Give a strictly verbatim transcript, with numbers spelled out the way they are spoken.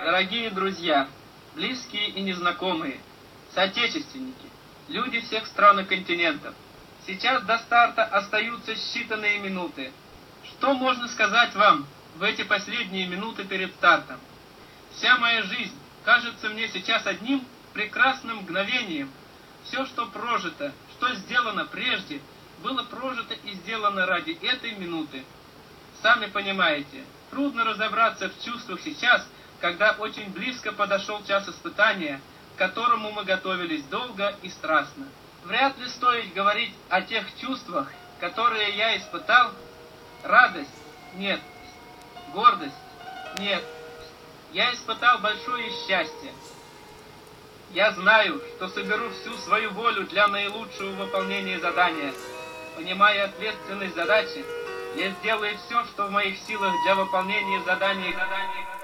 Дорогие друзья, близкие и незнакомые, соотечественники, люди всех стран и континентов, сейчас до старта остаются считанные минуты. Что можно сказать вам в эти последние минуты перед стартом? Вся моя жизнь кажется мне сейчас одним прекрасным мгновением. Все, что прожито, что сделано прежде, было прожито и сделано ради этой минуты. Сами понимаете, трудно разобраться в чувствах сейчас, когда очень близко подошел час испытания, к которому мы готовились долго и страстно. Вряд ли стоит говорить о тех чувствах, которые я испытал. Радость? Нет. Гордость? Нет. Я испытал большое счастье. Я знаю, что соберу всю свою волю для наилучшего выполнения задания. Понимая ответственность задачи, я сделаю все, что в моих силах для выполнения задания. задания